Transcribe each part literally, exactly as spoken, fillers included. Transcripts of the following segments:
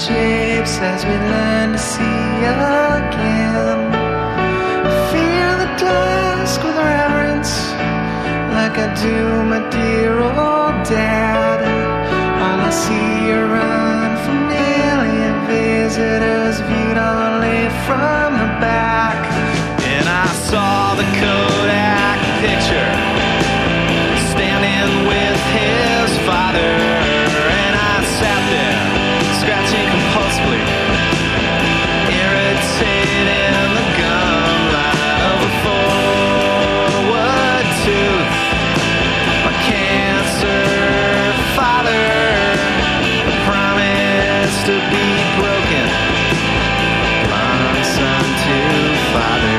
shapes as we learn to see again. Feel the dusk with reverence, like I do my dear old dad. All I see are unfamiliar visitors viewed only from the back. And I saw the Kodak picture standing with his father, and I sat there scratching compulsively, irritating the gum line of a forward tooth. My cancer father promised to be broken, blind son to father.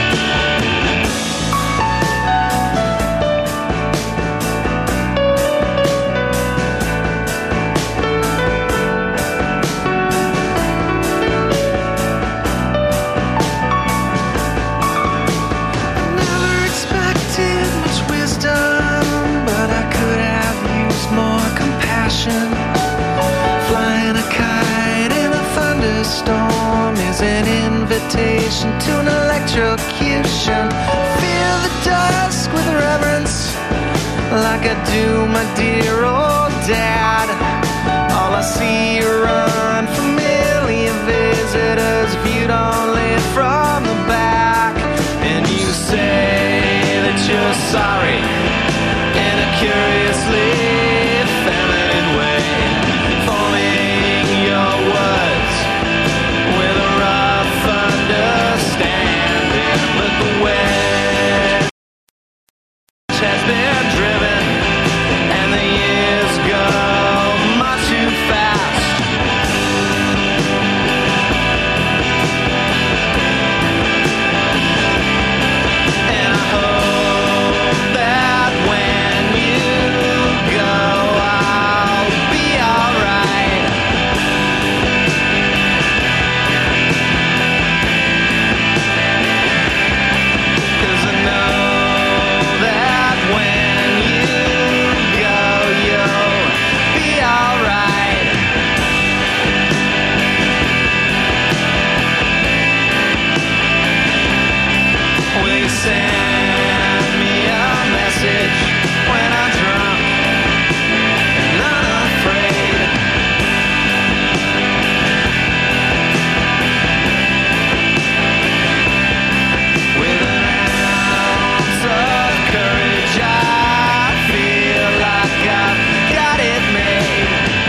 Flying a kite in a thunderstorm is an invitation to an electrocution. Feel the dusk with reverence, like I do my dear old dad. All I see are unfamiliar visitors viewed only from the back. And you say that you're sorry in a curiously feminine way, forming your words with a rough understanding. But the wedge has been driven, and the years go much too fast. And I hope that when you go, I'll be alright. Cause I know that when you go, you'll be alright. Will you send me a message when I'm drunk and unafraid? With an ounce of courage, I feel like I've got it made.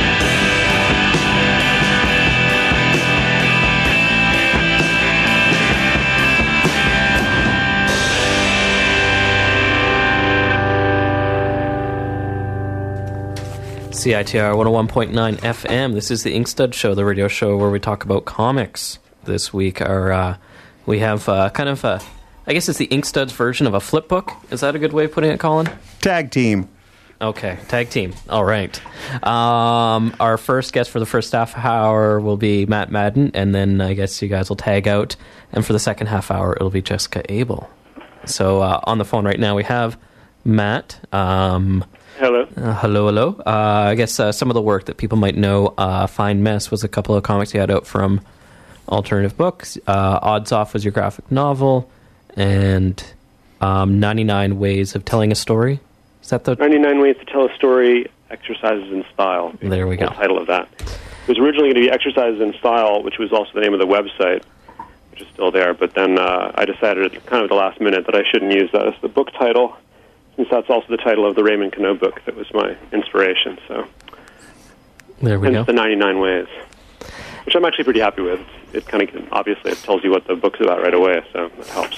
C I T R one oh one point nine F M. This is the Inkstud Show, the radio show where we talk about comics. This week, our uh, we have uh, kind of a, I guess it's the Inkstuds version of a flip book. Is that a good way of putting it, Colin? Tag team. Okay, tag team. All right. Um, our first guest for the first half hour will be Matt Madden, and then I guess you guys will tag out. And for the second half hour, it'll be Jessica Abel. So uh, on the phone right now, we have Matt. Um, Hello. Uh, hello, hello. Uh, I guess uh, some of the work that people might know, uh, Fine Mess was a couple of comics you had out from Alternative Books. Uh, Odds Off was your graphic novel, and um, ninety-nine Ways of Telling a Story. Is that the ninety-nine Ways to Tell a Story, Exercises in Style. There we go. The title of that. It was originally going to be Exercises in Style, which was also the name of the website, which is still there. But then uh, I decided at kind of the last minute that I shouldn't use that as the book title, since that's also the title of the Raymond Queneau book that was my inspiration. So there we hence go. the ninety-nine Ways, which I'm actually pretty happy with. It kind of obviously it tells you what the book's about right away, so that helps.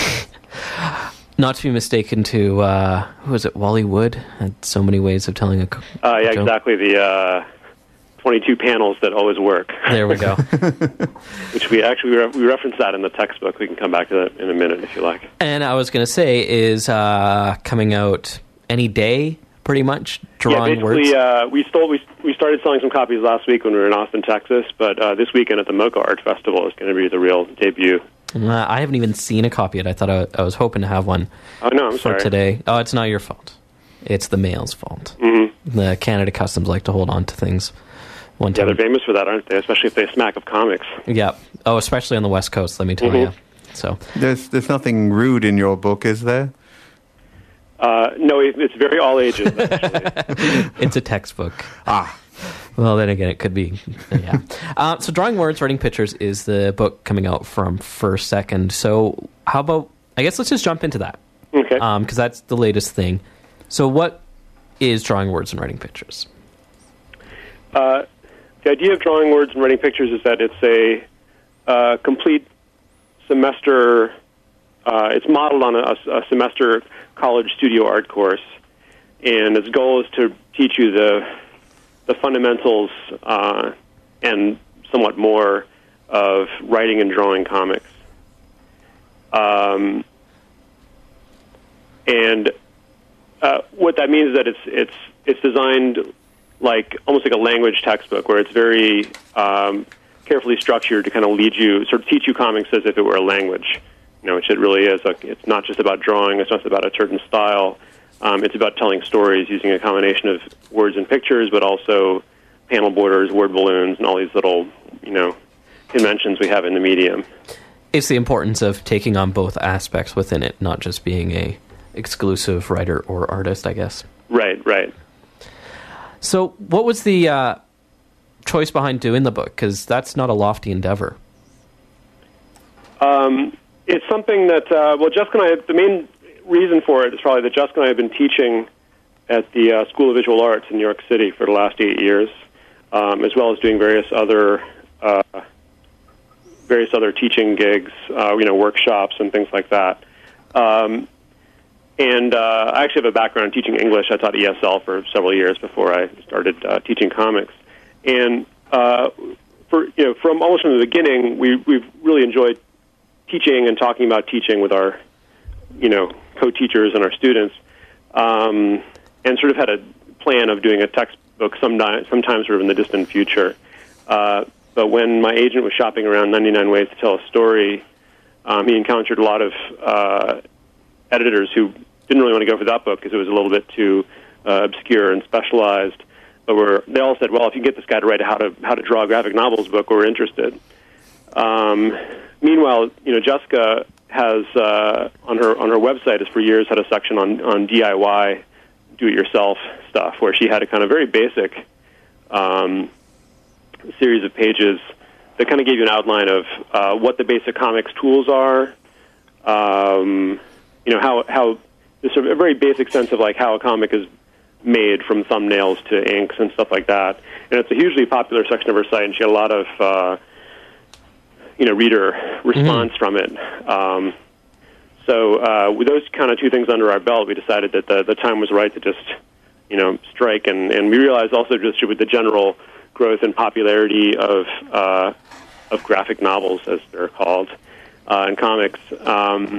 Not to be mistaken to, uh, who was it, Wally Wood? Had so many ways of telling a, co- Uh, yeah, a joke. exactly. The uh, twenty-two panels that always work. There we go. Which we actually we, re- we reference that in the textbook. We can come back to that in a minute if you like. And I was going to say, is uh, coming out any day, pretty much, drawing yeah, words? basically, uh, we, stole, we, we started selling some copies last week when we were in Austin, Texas, but uh, this weekend at the Mocha Art Festival is going to be the real debut. Uh, I haven't even seen a copy yet. I thought I, I was hoping to have one oh, no, I'm for sorry. today. Oh, it's not your fault. It's the mail's fault. Mm-hmm. The Canada Customs like to hold on to things One Yeah, time. they're famous for that, aren't they? Especially if they smack of comics. Yeah. Oh, especially on the West Coast, let me tell Mm-hmm. you. So, There's there's nothing rude in your book, is there? Uh, no, it, it's very all ages, actually. it's a textbook. Ah. Well, then again, it could be. Yeah. uh, so, Drawing Words, Writing Pictures is the book coming out from First Second. So, how about, I guess let's just jump into that. Okay. Um, because that's the latest thing. So, what is Drawing Words and Writing Pictures? Uh, the idea of Drawing Words and Writing Pictures is that it's a uh, complete semester, uh, it's modeled on a, a semester college studio art course, and its goal is to teach you the the fundamentals uh, and somewhat more of writing and drawing comics. Um, and uh, what that means is that it's it's it's designed like almost like a language textbook, where it's very um, carefully structured to kind of lead you, sort of teach you comics as if it were a language. You know, which it really is. A, it's not just about drawing. It's not just about a certain style. Um, it's about telling stories using a combination of words and pictures, but also panel borders, word balloons, and all these little, you know, conventions we have in the medium. It's the importance of taking on both aspects within it, not just being a exclusive writer or artist, I guess. Right, right. So, what was the uh, choice behind doing the book? Because that's not a lofty endeavor. Um, it's something that, uh, well, Jessica and I, the main reason for it is probably that Jessica and I have been teaching at the uh, School of Visual Arts in New York City for the last eight years, um, as well as doing various other uh, various other teaching gigs, uh, you know, workshops and things like that. Um, and uh, I actually have a background in teaching English. I taught E S L for several years before I started uh, teaching comics. And uh, for you know, from almost from the beginning, we we've really enjoyed teaching and talking about teaching with our, you know, co-teachers and our students, um, and sort of had a plan of doing a textbook sometime, sometime sort of in the distant future. Uh, but when my agent was shopping around ninety-nine Ways to Tell a Story, um, he encountered a lot of uh, editors who didn't really want to go for that book because it was a little bit too uh, obscure and specialized. But were, they all said, well, if you can get this guy to write a how to how to draw graphic novels book, we're interested. Um, meanwhile, you know, Jessica has uh, on her on her website has for years had a section on, on D I Y, do-it-yourself stuff, where she had a kind of very basic um, series of pages that kind of gave you an outline of uh, what the basic comics tools are, um, you know, how how there's sort of a very basic sense of like how a comic is made from thumbnails to inks and stuff like that. And it's a hugely popular section of her site, and she had a lot of uh, you know, reader response mm-hmm. from it. Um, so uh, with those kind of two things under our belt, we decided that the, the time was right to just, you know, strike. And, and we realized also just with the general growth and popularity of uh, of graphic novels, as they're called, uh, and comics, um,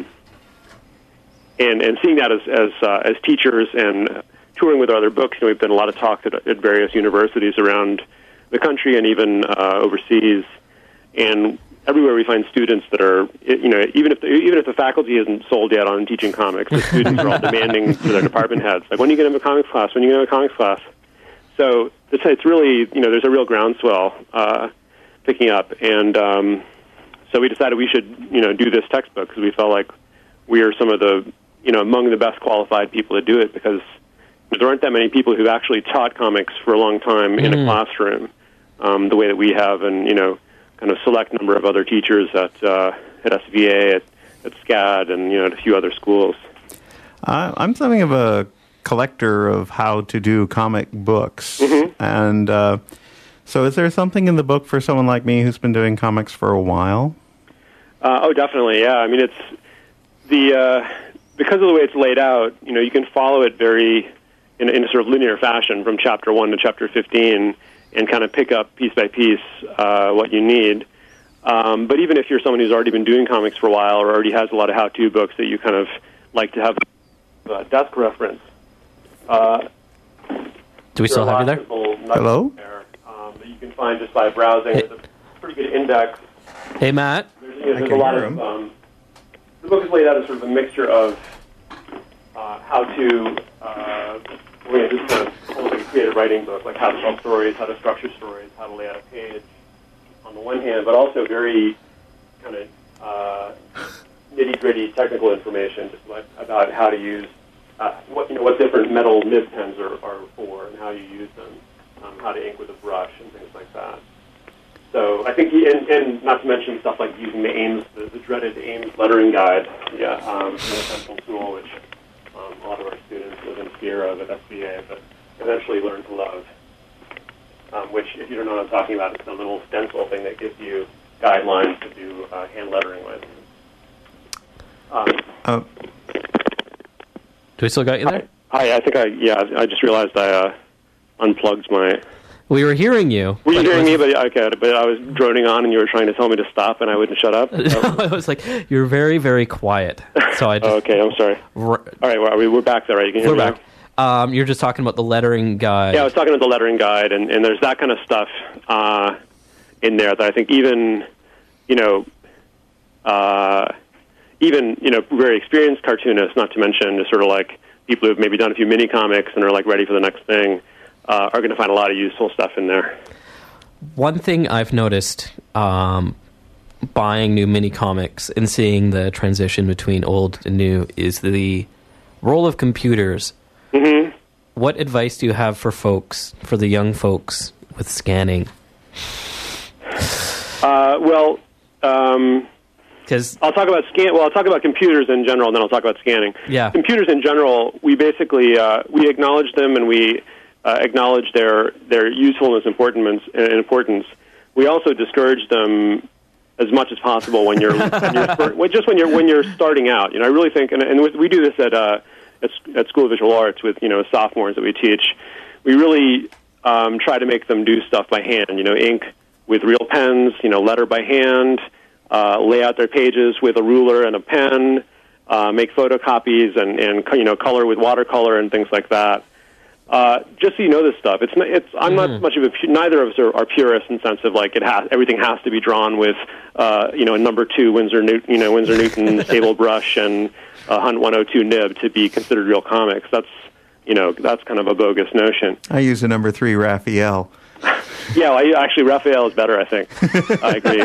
and and seeing that as as, uh, as teachers and touring with our other books, you know, we've done a lot of talks at, at various universities around the country and even uh, overseas, and everywhere we find students that are, you know, even if the, even if the faculty isn't sold yet on teaching comics, the students are all demanding to their department heads, like, when are you going to have a comics class? When are you going to have a comics class? So it's, it's really, you know, there's a real groundswell uh, picking up, and um, so we decided we should, you know, do this textbook because we felt like we are some of the, you know, among the best qualified people to do it, because there aren't that many people who've actually taught comics for a long time mm. in a classroom um, the way that we have, and, you know, kind of select number of other teachers at uh, at S V A, at, at SCAD, and, you know, at a few other schools. Uh, I'm something of a collector of how to do comic books, mm-hmm. and uh, so is there something in the book for someone like me who's been doing comics for a while? Uh, oh, definitely, yeah. I mean, it's the uh, because of the way it's laid out. You know, you can follow it very in, in a sort of linear fashion from chapter one to chapter fifteen. And kind of pick up piece by piece uh, what you need. Um, but even if you're someone who's already been doing comics for a while or already has a lot of how-to books that you kind of like to have a desk reference. Uh, Do we still have you there? Hello? There, um, that you can find just by browsing. Hey. There's a pretty good index. Hey, Matt. There's, you know, there's a lot of... Um, the book is laid out as sort of a mixture of uh, how to... Uh, we're going to just kind of hold it creative writing book, like how to tell stories, how to structure stories, how to lay out a page, on the one hand, but also very kind of uh, nitty-gritty technical information, just like about how to use uh, what you know what different metal nib pens are, are for and how you use them, um, how to ink with a brush and things like that. So I think, he, and, and not to mention stuff like using the Ames, the, the dreaded Ames lettering guide, yeah, um, an essential tool, which um, a lot of our students live in fear of at S V A, but eventually learn to love. Um, which, if you don't know what I'm talking about, it's a little stencil thing that gives you guidelines to do uh, hand lettering with. Um, uh, Do we still got you there? Hi, I think I, yeah, I just realized I uh, unplugged my... We were hearing you. Were you hearing me? But okay, but I was droning on, and you were trying to tell me to stop, and I wouldn't shut up. No, I was like, you're very, very quiet. So I just, oh, okay, I'm sorry. R- All right, well, we're back there, right? You can hear we're me back. Um, you're just talking about the lettering guide. Yeah, I was talking about the lettering guide, and, and there's that kind of stuff uh, in there that I think even, you know, uh, even you know, very experienced cartoonists, not to mention just sort of like people who've maybe done a few mini comics and are like ready for the next thing. Uh, are going to find a lot of useful stuff in there. One thing I've noticed um, buying new mini comics and seeing the transition between old and new is the role of computers. Mm-hmm. What advice do you have for folks, for the young folks, with scanning? Uh, well, um, because I'll talk about scan. Well, I'll talk about computers in general, and then I'll talk about scanning. Yeah, computers in general, we basically uh, we acknowledge them and we. Uh, acknowledge their their usefulness and importance, and importance. We also discourage them as much as possible when you're, when you're just when you're when you're starting out. You know, I really think, and, and we do this at, uh, at at School of Visual Arts with you know sophomores that we teach. We really um, try to make them do stuff by hand. You know, ink with real pens. You know, letter by hand. Uh, lay out their pages with a ruler and a pen. Uh, make photocopies and and you know color with watercolor and things like that. Uh, just so you know this stuff, it's not, it's I'm not Mm. much of a pu- neither of us are, are purists in the sense of like it has everything has to be drawn with uh, you know a number two Winsor Newton you know Winsor Newton sable brush and a Hunt one oh two nib to be considered real comics. That's you know that's kind of a bogus notion. I use a number three Raphael. Yeah, well, I, actually Raphael is better. I think I agree.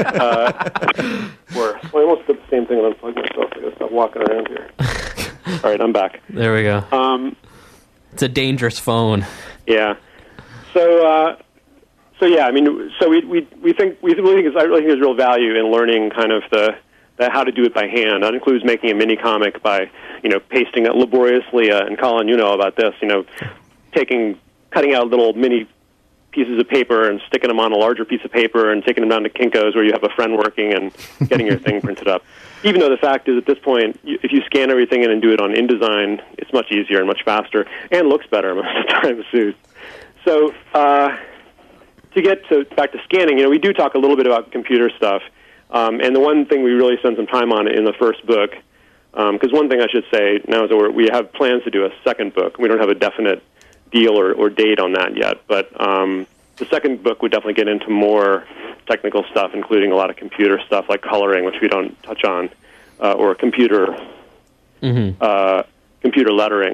Uh, or well, I almost did the same thing and unplugged myself. I gotta stop walking around here. All right, I'm back. There we go. Um, It's a dangerous phone. Yeah. So, uh, so yeah. I mean, so we we we think we really think it's, I really think there's real value in learning kind of the, the how to do it by hand. That includes making a mini comic by you know pasting it laboriously. Uh, and Colin, you know about this. You know, taking cutting out little mini pieces of paper and sticking them on a larger piece of paper and taking them down to Kinko's where you have a friend working and getting your thing printed up. Even though the fact is at this point, you, if you scan everything in and do it on InDesign, it's much easier and much faster and looks better most of the time too. So uh, to get to back to scanning, you know, we do talk a little bit about computer stuff. Um, and the one thing we really spend some time on in the first book, because um, one thing I should say now is that we're, we have plans to do a second book. We don't have a definite deal or, or date on that yet, but um, the second book would definitely get into more technical stuff, including a lot of computer stuff like coloring, which we don't touch on, uh, or computer Mm-hmm. uh, computer lettering.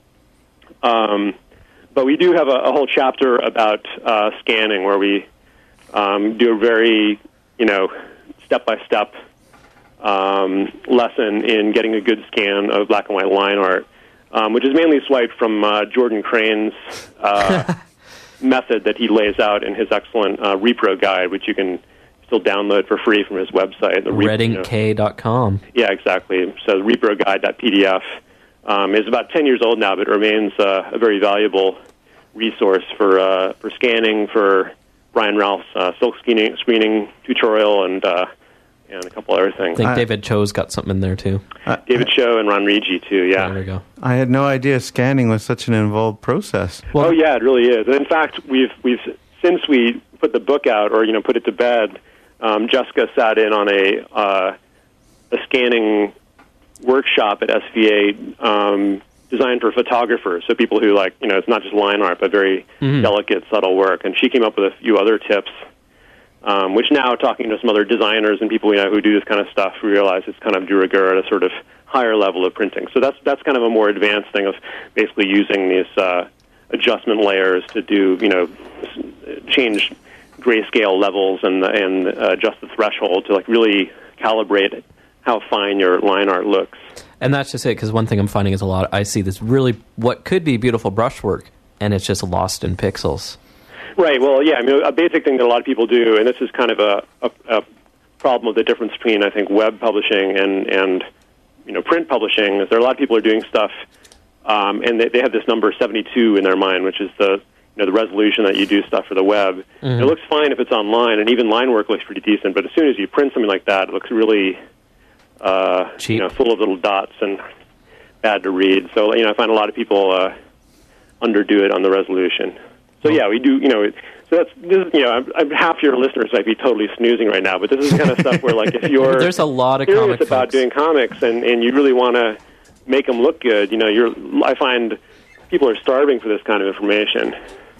Um, but we do have a, a whole chapter about uh, scanning, where we um, do a very, you know, step-by-step um, lesson in getting a good scan of black and white line art. Um, which is mainly swiped from uh, Jordan Crane's uh, method that he lays out in his excellent uh, repro guide, which you can still download for free from his website. red ink k dot com. You know. Yeah, exactly. So the repro guide dot p d f um, is about ten years old now, but remains uh, a very valuable resource for uh, for scanning, for Brian Ralph's uh, silk screening, screening tutorial, and uh, and a couple other things. I think I, David Cho's got something in there, too. Uh, David Cho and Ron Rigi, too, yeah. There we go. I had no idea scanning was such an involved process. Well, oh, yeah, it really is. And in fact, we've we've since we put the book out, or, you know, put it to bed, um, Jessica sat in on a, uh, a scanning workshop at S V A um, designed for photographers, so people who, like, you know, it's not just line art, but very mm-hmm. delicate, subtle work. And she came up with a few other tips. Um, which now, talking to some other designers and people we know who do this kind of stuff, we realize it's kind of de rigueur at a sort of higher level of printing. So that's that's kind of a more advanced thing of basically using these uh, adjustment layers to do, you know, change grayscale levels and and uh, adjust the threshold to like really calibrate how fine your line art looks. And that's just it, because one thing I'm finding is a lot, I see this really, what could be beautiful brushwork, and it's just lost in pixels. Right, well, yeah, I mean, a basic thing that a lot of people do, and this is kind of a, a, a problem with the difference between, I think, web publishing and, and you know, print publishing, is there are a lot of people who are doing stuff, um, and they, they have this number seventy-two in their mind, which is the you know the resolution that you do stuff for the web. Mm-hmm. It looks fine if it's online, and even line work looks pretty decent, but as soon as you print something like that, it looks really uh, cheap, you know, full of little dots and bad to read. So, you know, I find a lot of people uh, underdo it on the resolution. So, yeah, we do, you know, so that's, this is, you know, I'm, I'm, half your listeners might be totally snoozing right now, but this is the kind of stuff where, like, if you're There's a lot of serious comic about folks. doing comics and, and you really want to make them look good, you know, you're, I find people are starving for this kind of information.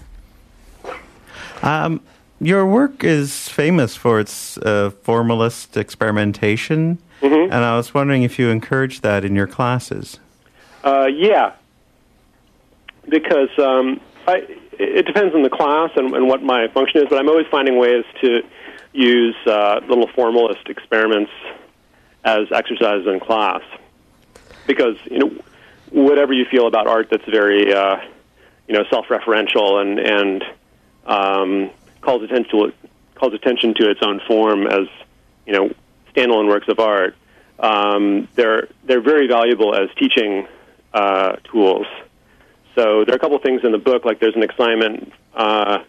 Um, your work is famous for its uh, formalist experimentation, mm-hmm. and I was wondering if you encourage that in your classes. Uh, yeah, because um, I, it depends on the class and, and what my function is, but I'm always finding ways to use uh, little formalist experiments as exercises in class. Because, you know, whatever you feel about art that's very, uh, you know, self-referential and, and um, calls attention to it, calls attention to its own form as, you know, standalone works of art, um, they're they're very valuable as teaching uh, tools. So there are a couple of things in the book, like there's an assignment uh,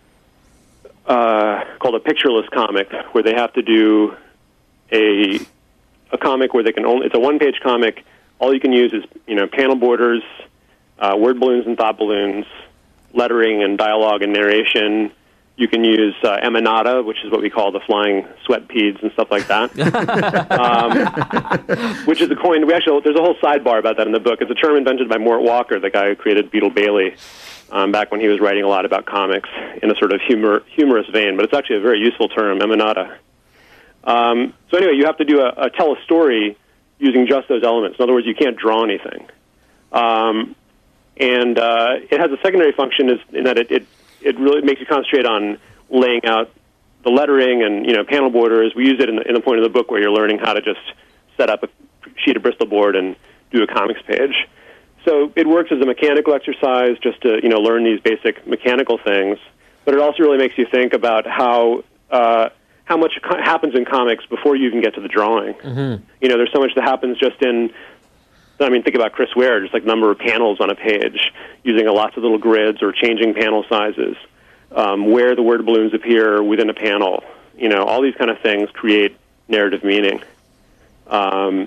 uh, called a pictureless comic, where they have to do a a comic where they can only, it's a one-page comic. All you can use is, you know, panel borders, uh, word balloons and thought balloons, lettering and dialogue and narration. You can use uh, emanata, which is what we call the flying sweat peas and stuff like that. um, which is a coin. We actually, there's a whole sidebar about that in the book. It's a term invented by Mort Walker, the guy who created Beetle Bailey, um, back when he was writing a lot about comics in a sort of humor, humorous vein. But it's actually a very useful term, emanata. Um, so anyway, you have to do a, a tell a story using just those elements. In other words, you can't draw anything. Um, and uh, it has a secondary function is, in that it, it it really makes you concentrate on laying out the lettering and, you know, panel borders. We use it in the, in the point of the book where you're learning how to just set up a sheet of Bristol board and do a comics page. So it works as a mechanical exercise just to, you know, learn these basic mechanical things. But it also really makes you think about how uh, how much co- happens in comics before you even get to the drawing. Mm-hmm. You know, there's so much that happens just in, I mean, think about Chris Ware, just like number of panels on a page, using a lots of little grids or changing panel sizes, um, where the word balloons appear within a panel. You know, all these kind of things create narrative meaning. Um,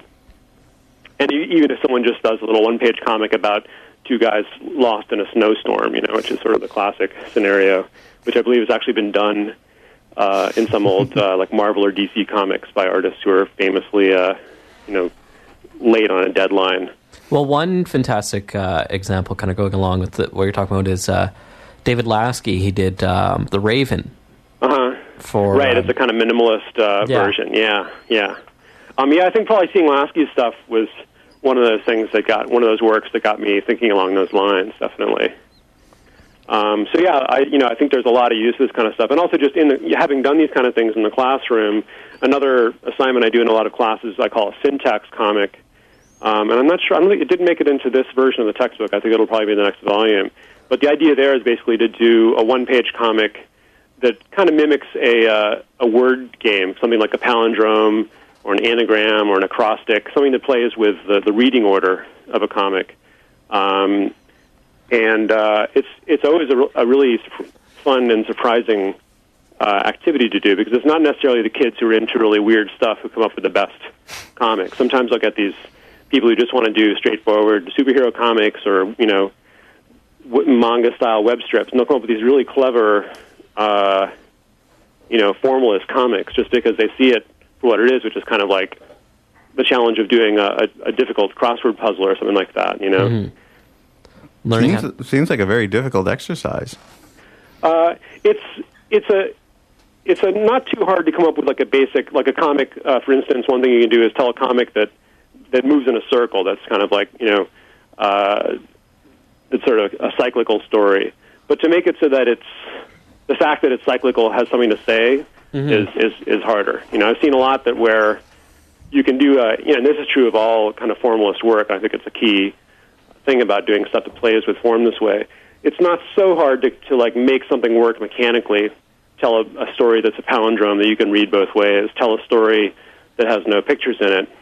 and even if someone just does a little one-page comic about two guys lost in a snowstorm, you know, which is sort of the classic scenario, which I believe has actually been done uh, in some old, uh, like Marvel or D C comics by artists who are famously, uh, you know, late on a deadline. Well, one fantastic uh, example, kind of going along with the, what you're talking about, is uh, David Lasky. He did um, The Raven. Uh-huh. For, right, um, it's a kind of minimalist uh, yeah. version. Yeah, yeah. Um, yeah, I think probably seeing Lasky's stuff was one of those things that got, one of those works that got me thinking along those lines, definitely. Um, so yeah, I you know I think there's a lot of use of this kind of stuff, and also just in the, having done these kind of things in the classroom. Another assignment I do in a lot of classes I call a syntax comic, um, and I'm not sure. I don't think it didn't make it into this version of the textbook. I think it'll probably be in the next volume. But the idea there is basically to do a one-page comic that kind of mimics a uh, a word game, something like a palindrome or an anagram or an acrostic, something that plays with the, the reading order of a comic. Um, And uh, it's it's always a, a really fun and surprising uh, activity to do, because it's not necessarily the kids who are into really weird stuff who come up with the best comics. Sometimes I'll get these people who just want to do straightforward superhero comics or, you know, w- manga-style web strips, and they'll come up with these really clever, uh, you know, formalist comics just because they see it for what it is, which is kind of like the challenge of doing a, a, a difficult crossword puzzle or something like that, you know. Mm-hmm. Learning seems, how- seems like a very difficult exercise. Uh, it's it's a it's a not too hard to come up with like a basic like a comic. Uh, for instance, one thing you can do is tell a comic that that moves in a circle. That's kind of like, you know, uh, it's sort of a cyclical story. But to make it so that it's the fact that it's cyclical has something to say mm-hmm. is, is is harder. You know, I've seen a lot that where you can do, a, you know, and this is true of all kind of formalist work. I think it's a key thing about doing stuff that plays with form this way. It's not so hard to, to like make something work mechanically. Tell a, a story that's a palindrome that you can read both ways. Tell a story that has no pictures in it.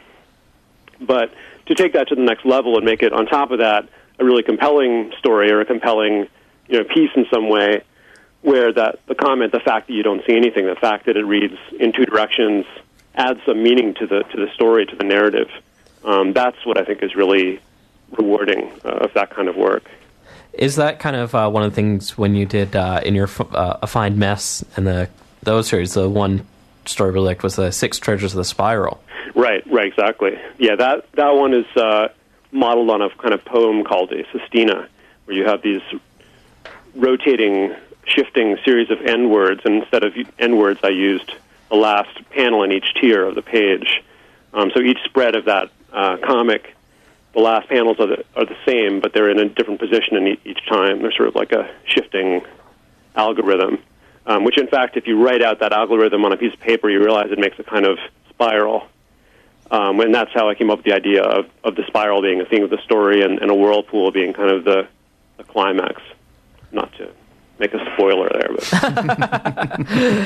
But to take that to the next level and make it, on top of that, a really compelling story or a compelling, you know, piece in some way, where that the comment, the fact that you don't see anything, the fact that it reads in two directions, adds some meaning to the to the story, to the narrative. Um, that's what I think is really rewarding uh, of that kind of work. Is that kind of uh, one of the things when you did uh, in your uh, A Fine Mess and the those series, the one story we liked was the Six Treasures of the Spiral? Right, right, exactly. Yeah, that that one is uh, modeled on a kind of poem called a sestina, where you have these rotating, shifting series of end words, and instead of end words, I used the last panel in each tier of the page. Um, so each spread of that uh, comic, the last panels are the, are the same, but they're in a different position in e- each time. They're sort of like a shifting algorithm, um, which, in fact, if you write out that algorithm on a piece of paper, you realize it makes a kind of spiral. Um, and that's how I came up with the idea of, of the spiral being a theme of the story and, and a whirlpool being kind of the, the climax. Not to make a spoiler there, but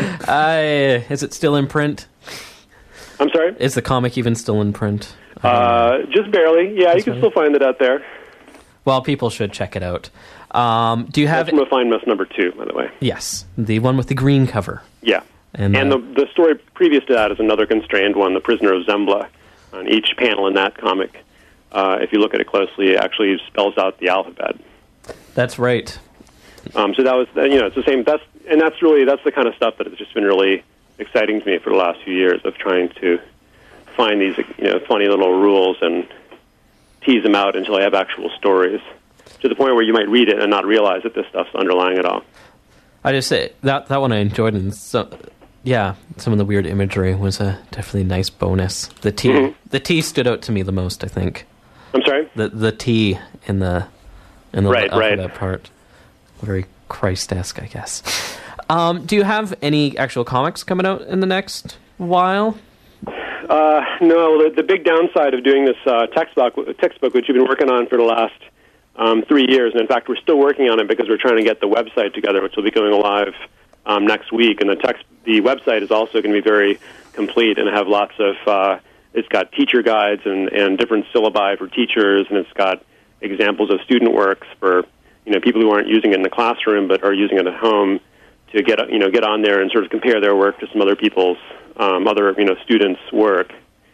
uh, is it still in print? I'm sorry? Is the comic even still in print? Uh, just barely. Yeah, just you can still find it out there. Well, people should check it out. Um, do you have... That's from A Fine Mess number two, by the way. Yes, the one with the green cover. Yeah. And, and uh, the, the story previous to that is another constrained one, The Prisoner of Zembla. On each panel in that comic, uh, if you look at it closely, it actually spells out the alphabet. That's right. Um, so that was, you know, it's the same. That's and that's really that's the kind of stuff that has just been really exciting to me for the last few years of trying to find these, you know, funny little rules and tease them out until I have actual stories, to the point where you might read it and not realize that this stuff's underlying it all. I just say that that one I enjoyed, and so yeah, some of the weird imagery was a definitely nice bonus. The T, mm-hmm. the T stood out to me the most, I think. I'm sorry? The the T in the in the right, alphabet right. part. Very Christ-esque, I guess. Um, do you have any actual comics coming out in the next while? Uh, no, the, the big downside of doing this uh, textbook, textbook, which you've been working on for the last um, three years, and in fact we're still working on it because we're trying to get the website together, which will be going live um, next week. And the text, the website is also going to be very complete and have lots of. Uh, it's got teacher guides and, and different syllabi for teachers, and it's got examples of student works for. You know, people who aren't using it in the classroom but are using it at home to get you know get on there and sort of compare their work to some other people's um, other you know students' work.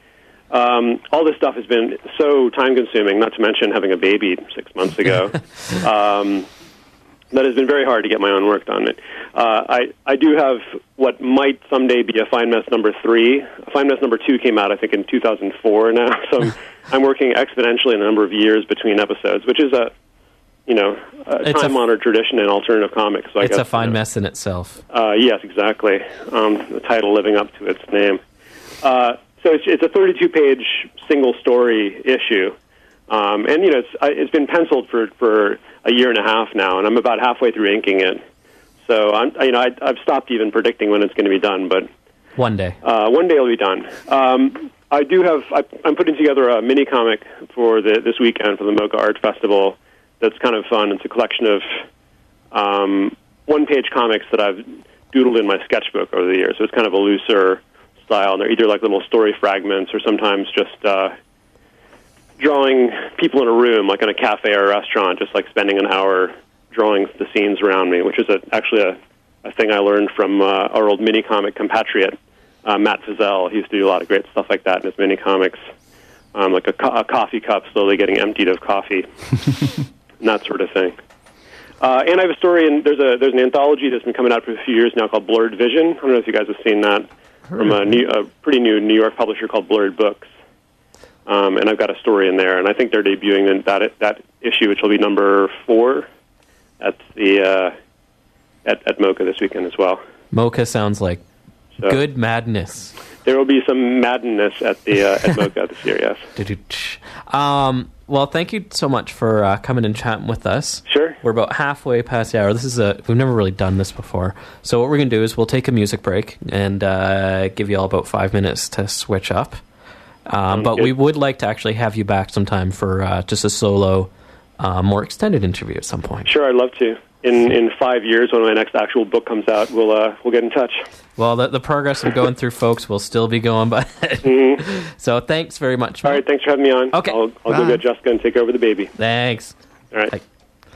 Um, all this stuff has been so time consuming. Not to mention having a baby six months ago. um, that has been very hard to get my own work done. Uh, I I do have what might someday be a Fine Mess number three. A Fine Mess number two came out I think in two thousand four now. So I'm, I'm working exponentially in a number of years between episodes, which is a You know, a time-honored tradition in alternative comics. So I it's guess, a fine you know, mess in itself. Uh, yes, exactly. Um, the title living up to its name. Uh, so it's, it's a thirty-two page single-story issue, um, and you know, it's it's been penciled for, for a year and a half now, and I'm about halfway through inking it. So I'm, you know, I, I've stopped even predicting when it's going to be done, but one day, uh, one day it'll be done. Um, I do have. I, I'm putting together a mini comic for the, this weekend for the Mocha Art Festival. That's kind of fun. It's a collection of um, one-page comics that I've doodled in my sketchbook over the years. So it's kind of a looser style. And they're either like little story fragments or sometimes just uh, drawing people in a room, like in a cafe or a restaurant, just like spending an hour drawing the scenes around me, which is a, actually a, a thing I learned from uh, our old mini-comic compatriot, uh, Matt Fizzell. He used to do a lot of great stuff like that in his mini-comics, um, like a, co- a coffee cup slowly getting emptied of coffee. And that sort of thing. Uh, and I have a story, and there's a there's an anthology that's been coming out for a few years now called Blurred Vision. I don't know if you guys have seen that from a, new, a pretty new New York publisher called Blurred Books. Um, and I've got a story in there, and I think they're debuting in that that issue, which will be number four at the uh, at at Mocha this weekend as well. Mocha sounds like so, good madness. There will be some madness at the uh, at MoCA this year, yes. Um, well, thank you so much for uh, coming and chatting with us. Sure. We're about halfway past the hour. This is a we've never really done this before. So what we're going to do is we'll take a music break and uh, give you all about five minutes to switch up. Um, but good. we would like to actually have you back sometime for uh, just a solo, uh, more extended interview at some point. Sure, I'd love to. In in five years, when my next actual book comes out, we'll uh, we'll get in touch. Well, the, the progress I'm going through, folks, will still be going by. Mm-hmm. So thanks very much. All right, thanks for having me on. Okay. I'll, I'll go get Jessica and take over the baby. Thanks. All right. Bye.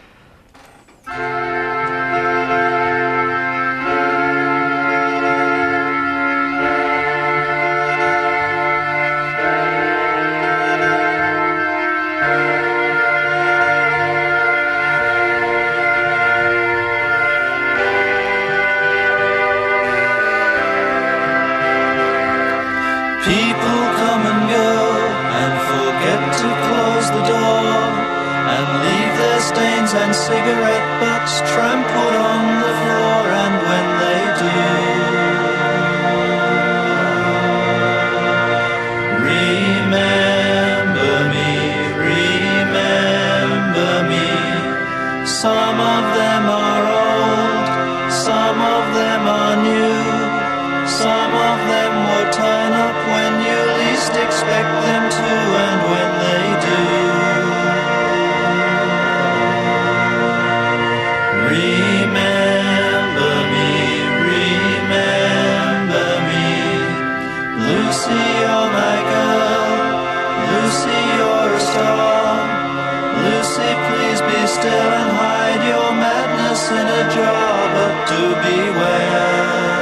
People come and go and forget to close the door and leave their stains and cigarette butts trampled on the floor, and when they do, remember me, remember me. Some of them are old, some of them are new. Some of them will turn up when you least expect them to, and when they do, remember me, remember me. Lucy, you're my girl. Lucy, you're a star. Lucy, please be still and hide your madness in a jar, but do beware.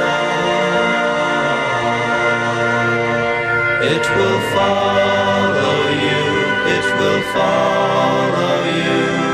It will follow you, it will follow you.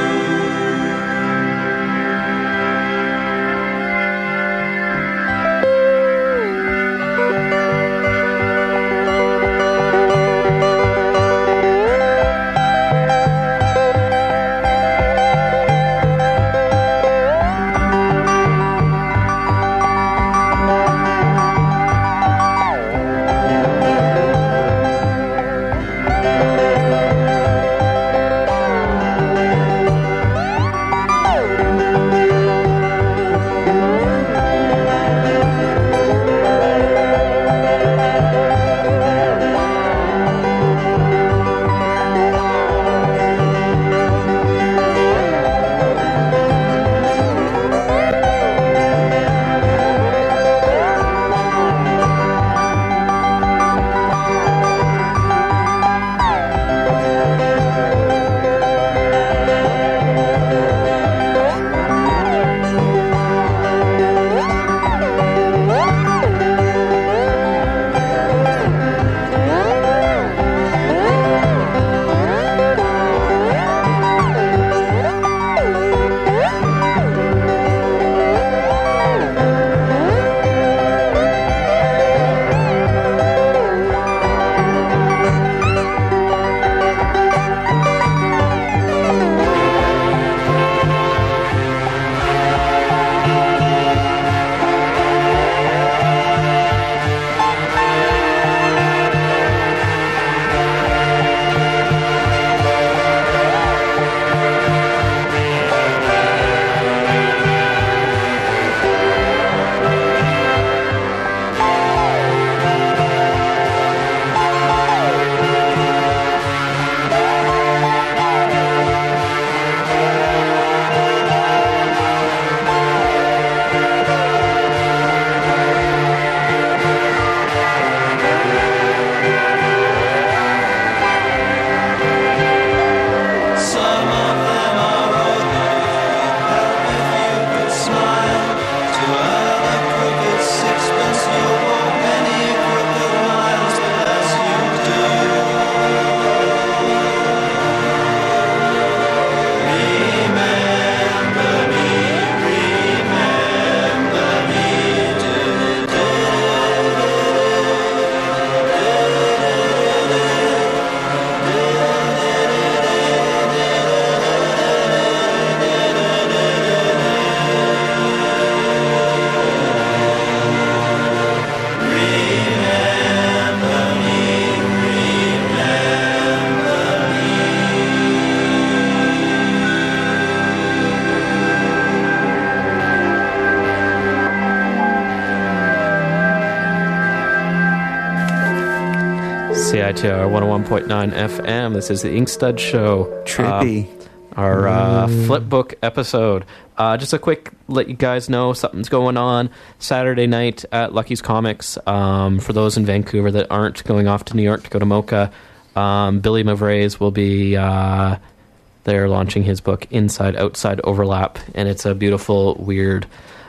C I T R one oh one point nine F M. This is the Inkstuds Show. Trippy. Uh, our uh, flipbook episode. Uh, just a quick let you guys know something's going on Saturday night at Lucky's Comics. Um, for those in Vancouver that aren't going off to New York to go to Mocha, um, Billy Mavrays will be uh, there launching his book Inside Outside Overlap, and it's a beautiful, weird,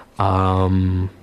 um,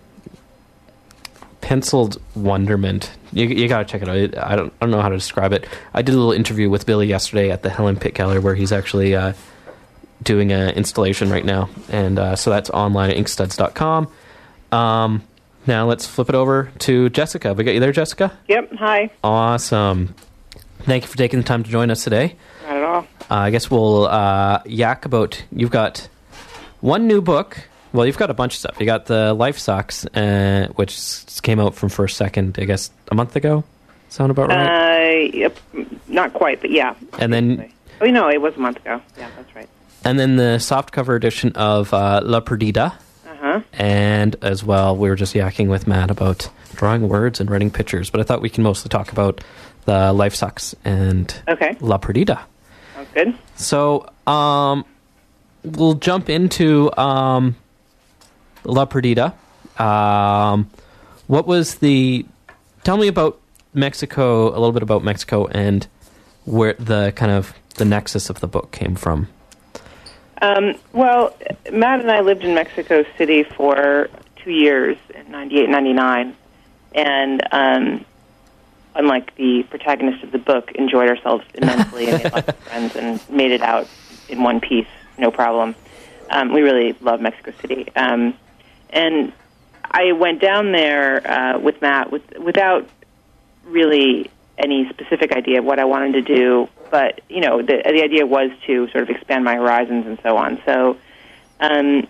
penciled wonderment. You, you gotta check it out. I don't, I don't know how to describe it. I did a little interview with Billy yesterday at the Helen Pitt Gallery, where he's actually uh, doing an installation right now, and uh, so that's online at inkstuds dot com. Um, now let's flip it over to Jessica. We got you there, Jessica? Yep. Hi. Awesome. Thank you for taking the time to join us today. Not at all. Uh, I guess we'll uh, yak about. You've got one new book. Well, you've got a bunch of stuff. You got the Life Sucks, uh, which s- came out from First Second, I guess, a month ago. Sound about right? Uh, yep. Not quite, but yeah. And then, oh, no, it was a month ago. Yeah, that's right. and then the softcover edition of uh, La Perdida. Uh-huh. And as well, we were just yakking with Matt about drawing words and writing pictures. But I thought we can mostly talk about the Life Sucks and Okay. La Perdida. Sounds good. So, um, we'll jump into um, La Perdida. Um, what was the... Tell me about Mexico, a little bit about Mexico and where the kind of the nexus of the book came from. Um, well, Matt and I lived in Mexico City for two years, in ninety-eight, ninety-nine, and um, unlike the protagonist of the book, enjoyed ourselves immensely and made lots of friends and made it out in one piece, no problem. Um, we really love Mexico City. Um, and I went down there uh, with Matt with, without really any specific idea of what I wanted to do, but, you know, the, the idea was to sort of expand my horizons and so on. So, um,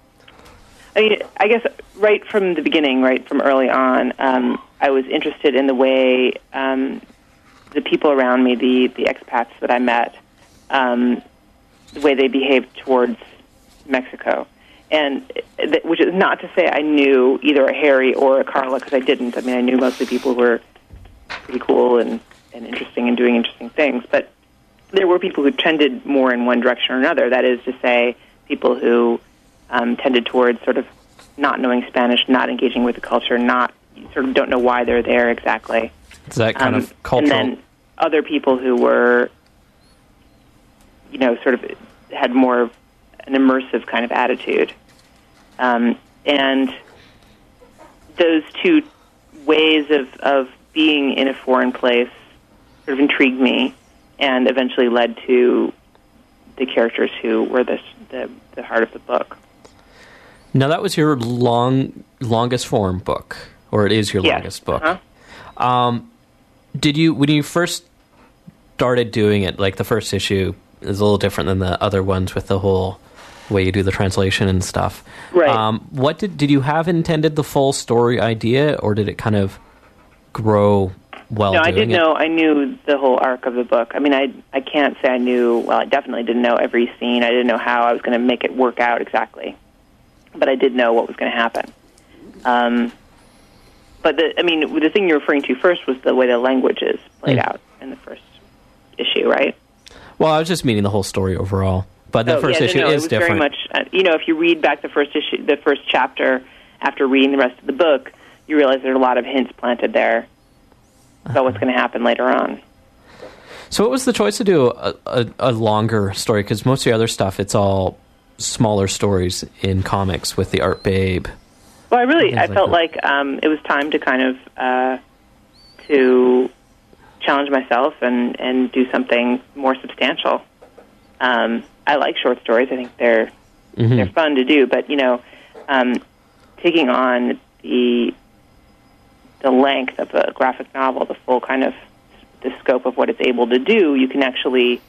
I mean, I guess right from the beginning, right from early on, um, I was interested in the way um, the people around me, the, the expats that I met, um, the way they behaved towards Mexico. And th- which is not to say I knew either a Harry or a Carla, because I didn't. I mean, I knew mostly people who were pretty cool and, and interesting and doing interesting things. But there were people who tended more in one direction or another. That is to say, people who um, tended towards sort of not knowing Spanish, not engaging with the culture, not sort of don't know why they're there exactly. Is that kind um, of cultural? And then other people who were, you know, sort of had more of an immersive kind of attitude. Um, and those two ways of, of being in a foreign place sort of intrigued me and eventually led to the characters who were the, the, the heart of the book. Now, that was your long, longest form book, or it is your Yes. longest book. Uh-huh. Um, did you, when you first started doing it, like the first issue is a little different than the other ones with the whole way you do the translation and stuff. Right. Um, what did did you have intended the full story idea, or did it kind of grow well? No, I doing did it? know. I knew the whole arc of the book. I mean, I I can't say I knew. Well, I definitely didn't know every scene. I didn't know how I was going to make it work out exactly, but I did know what was going to happen. Um, but the, I mean, the thing you're referring to first was the way the language is played Mm. out in the first issue, right? Well, I was just meaning the whole story overall. But the Oh, first yeah, issue no, no, is it was different. Very much, uh, you know, if you read back the first issue, the first chapter, after reading the rest of the book, you realize there's a lot of hints planted there about what's going to happen later on. So what was the choice to do a, a, a longer story? Because most of the other stuff, it's all smaller stories in comics with the Art Babe. Well, I really, Things I like felt that. like um, it was time to kind of uh, to challenge myself and, and do something more substantial. Um, I like short stories. I think they're Mm-hmm. they're fun to do, but you know, um, taking on the the length of a graphic novel, the full kind of the scope of what it's able to do, you can actually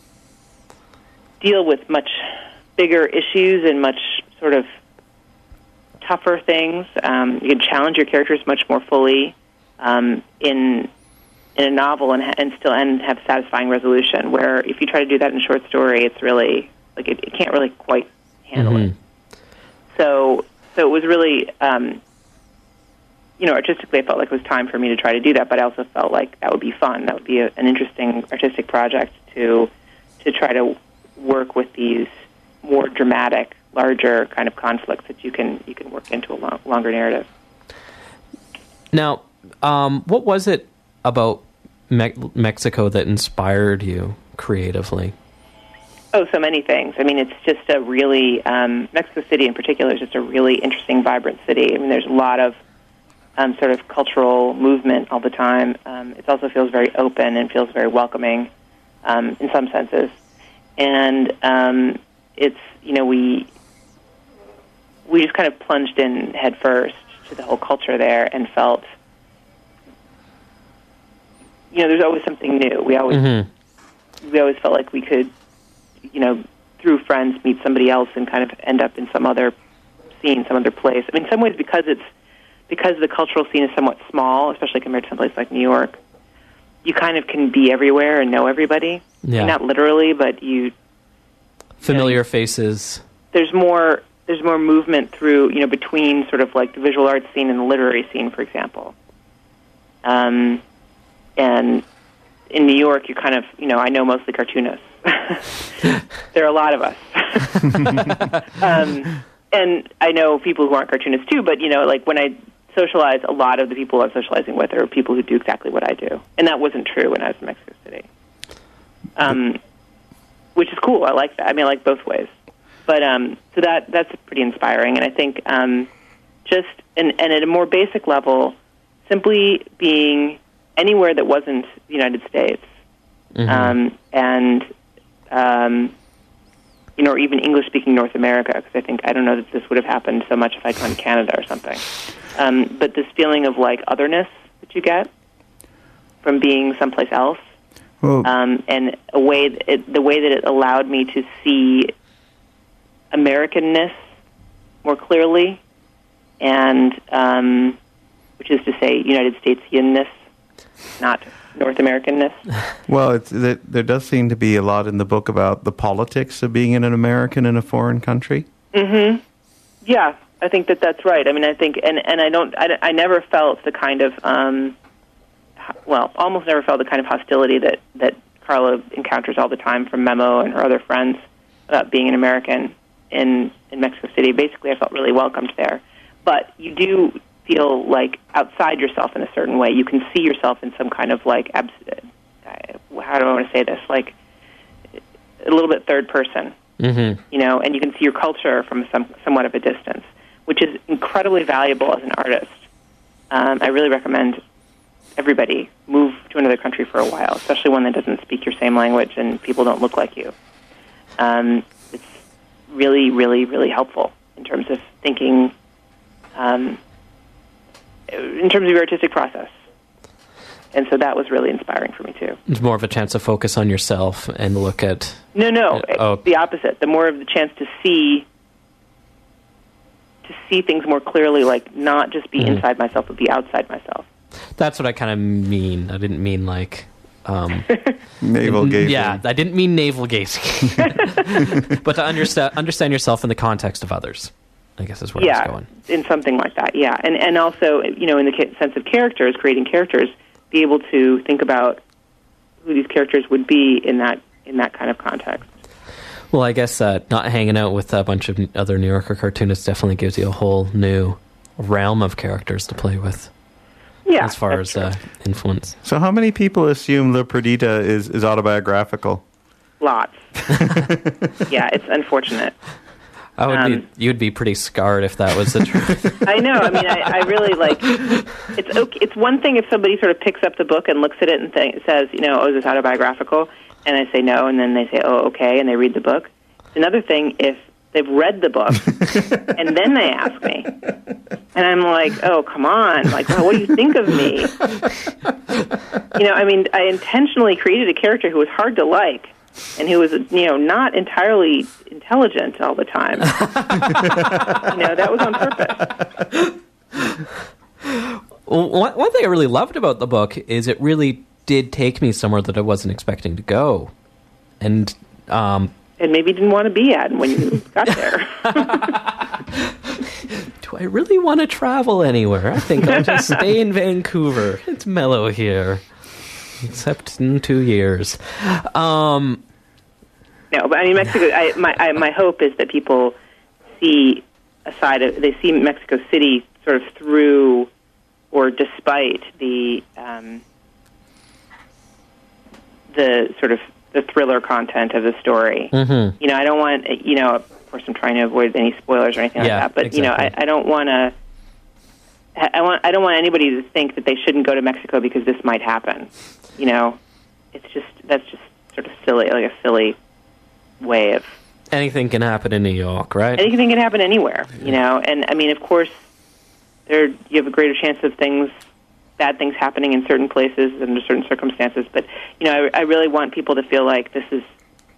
deal with much bigger issues and much sort of tougher things. Um, you can challenge your characters much more fully um, in in a novel and, and still and have satisfying resolution. Where if you try to do that in a short story, it's really like it, it can't really quite handle Mm-hmm. it. So so it was really um, you know, artistically, I felt like it was time for me to try to do that, but I also felt like that would be fun. That would be a, an interesting artistic project to to try to work with these more dramatic, larger kind of conflicts that you can you can work into a long, longer narrative. Now, um, what was it about Me- Mexico that inspired you creatively? Oh, so many things. I mean, it's just a really, um, Mexico City in particular is just a really interesting, vibrant city. I mean, there's a lot of um, sort of cultural movement all the time. Um, it also feels very open and feels very welcoming um, in some senses. And um, it's, you know, we we just kind of plunged in head first to the whole culture there and felt, you know, there's always something new. We always mm-hmm. we always felt like we could, you know, through friends, meet somebody else and kind of end up in some other scene, some other place. I mean, in some ways, because it's because the cultural scene is somewhat small, especially compared to someplace like New York, you kind of can be everywhere and know everybody. Yeah. Not literally, but you familiar you know, faces. There's more. There's more movement through, you know, between sort of like the visual arts scene and the literary scene, for example. Um, and in New York, you kind of, you know, I know mostly cartoonists. There are a lot of us. um, and I know people who aren't cartoonists too, but, you know, like when I socialize, a lot of the people I'm socializing with are people who do exactly what I do. And that wasn't true when I was in Mexico City. Um, which is cool. I like that. I mean, I like both ways. But um, so that that's pretty inspiring. And I think um, just, and, and at a more basic level, simply being anywhere that wasn't the United States, mm-hmm. um, and, um, you know, or even English-speaking North America, because I think, I don't know that this would have happened so much if I'd gone to Canada or something. Um, but this feeling of, like, otherness that you get from being someplace else, well, um, and a way that it, the way that it allowed me to see Americanness more clearly, and um, which is to say United Statesianness, not North Americanness. Well, it's, there, there does seem to be a lot in the book about the politics of being an American in a foreign country. Mm-hmm. Yeah, I think that that's right. I mean, I think, and, and I don't, I, I never felt the kind of, um, well, almost never felt the kind of hostility that, that Carla encounters all the time from Memo and her other friends about being an American in, in Mexico City. Basically, I felt really welcomed there. But you do feel like outside yourself in a certain way. You can see yourself in some kind of like, abs- how do I want to say this? Like a little bit third person, mm-hmm. you know, and you can see your culture from some somewhat of a distance, which is incredibly valuable as an artist. Um, I really recommend everybody move to another country for a while, especially one that doesn't speak your same language and people don't look like you. Um, it's really, really, really helpful in terms of thinking, um, in terms of your artistic process. And so that was really inspiring for me, too. It's more of a chance to focus on yourself and look at... No, no, uh, oh. the opposite. The more of the chance to see to see things more clearly, like not just be mm-hmm. inside myself, but be outside myself. That's what I kind of mean. I didn't mean like... Um, navel gazing. Yeah, I didn't mean navel gazing. But to understand understand yourself in the context of others, I guess is where yeah, I was going. In something like that, yeah. And and also, you know, in the ca- sense of characters, creating characters, be able to think about who these characters would be in that in that kind of context. Well, I guess uh, not hanging out with a bunch of other New Yorker cartoonists definitely gives you a whole new realm of characters to play with. Yeah, as far as uh, influence. So how many people assume La Perdita is, is autobiographical? Lots. Yeah, it's unfortunate. I would um, be, you'd be pretty scarred if that was the truth. I know. I mean, I, I really like. It's okay. It's one thing if somebody sort of picks up the book and looks at it and th- says, you know, oh, is this autobiographical? And I say no, and then they say, oh, okay, and they read the book. It's another thing if they've read the book and then they ask me, and I'm like, oh, come on, like, well, what do you think of me? You know, I mean, I intentionally created a character who was hard to like. And who was, you know, not entirely intelligent all the time. You know, that was on purpose. Well, one, one thing I really loved about the book is it really did take me somewhere that I wasn't expecting to go. And, um... And maybe didn't want to be at when you got there. Do I really want to travel anywhere? I think I'll just stay in Vancouver. It's mellow here. Except in two years. Um, no, but I mean, Mexico, I, my, I, my hope is that people see a side of, they see Mexico City sort of through or despite the, um, the sort of the thriller content of the story. Mm-hmm. You know, I don't want, you know, of course I'm trying to avoid any spoilers or anything yeah, like that, but, exactly. you know, I, I don't want to, I want, I don't want anybody to think that they shouldn't go to Mexico because this might happen. You know, it's just, that's just sort of silly, like a silly way of... Anything can happen in New York, right? Anything can happen anywhere, you know, and I mean, of course, there you have a greater chance of things, bad things happening in certain places under certain circumstances, but, you know, I, I really want people to feel like this is...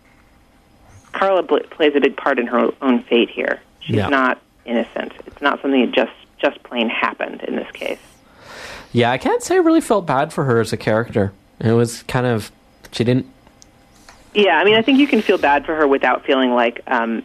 Carla bl- plays a big part in her own fate here. She's yeah. not innocent. It's not something that just, just plain happened in this case. Yeah, I can't say I really felt bad for her as a character. It was kind of... She didn't... Yeah, I mean, I think you can feel bad for her without feeling like... Um,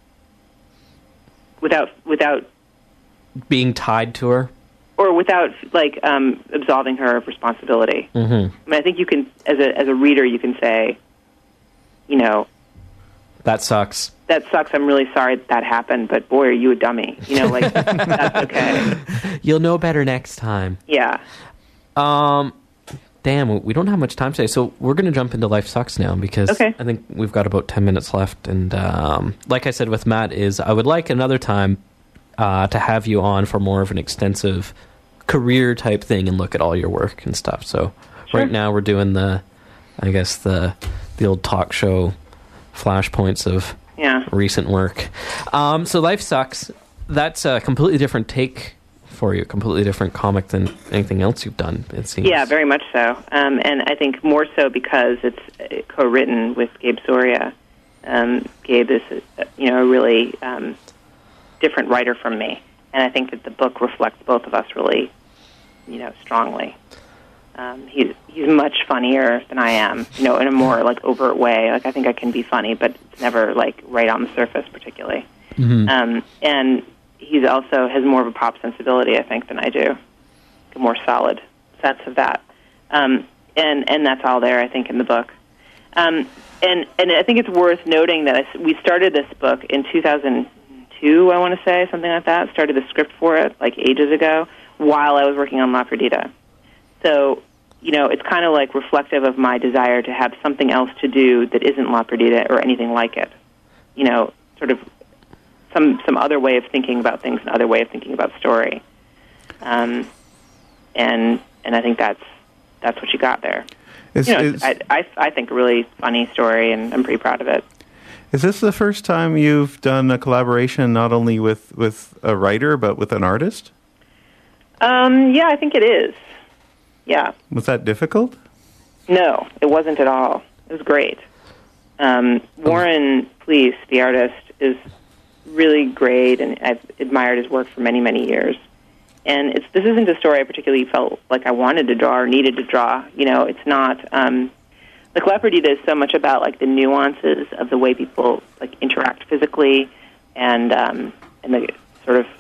without without... Being tied to her? Or without, like, um, absolving her of responsibility. Mm-hmm. I mean, I think you can, as a as a reader, you can say, you know... That sucks. That sucks. I'm really sorry that, that happened, but boy, are you a dummy. You know, like, that's okay. You'll know better next time. Yeah. Um, damn, we don't have much time today, so we're going to jump into Life Sucks now, because okay. I think we've got about ten minutes left, and um, like I said with Matt, is I would like another time uh, to have you on for more of an extensive career-type thing and look at all your work and stuff. So sure. Right now we're doing the, I guess, the the old talk show flashpoints of yeah. recent work. Um, so Life Sucks, that's a completely different take for you, a completely different comic than anything else you've done, it seems. Yeah, very much so. Um, and I think more so because it's co-written with Gabe Soria. Um, Gabe is, a, you know, a really um, different writer from me. And I think that the book reflects both of us really, you know, strongly. Um, he's he's much funnier than I am, you know, in a more like overt way. Like I think I can be funny, but it's never like right on the surface, particularly. Mm-hmm. Um, and he's also has more of a pop sensibility, I think, than I do. A more solid sense of that, um, and and that's all there, I think, in the book. Um, and and I think it's worth noting that I, we started this book in two thousand two, I want to say, something like that. Started the script for it like ages ago while I was working on La Perdida. So, you know, it's kind of like reflective of my desire to have something else to do that isn't La Perdida or anything like it. You know, sort of some some other way of thinking about things, another way of thinking about story. Um, and and I think that's that's what you got there. Is, you know, is, I, I I think a really funny story, and I'm pretty proud of it. Is this the first time you've done a collaboration not only with, with a writer but with an artist? Um, yeah, I think it is. Yeah. Was that difficult? No, it wasn't at all. It was great. Um, Warren Pleece, the artist, is really great, and I've admired his work for many, many years. And it's this isn't a story I particularly felt like I wanted to draw or needed to draw. You know, it's not... Um, like, La Perdida is so much about, like, the nuances of the way people, like, interact physically and, um, and the sort of,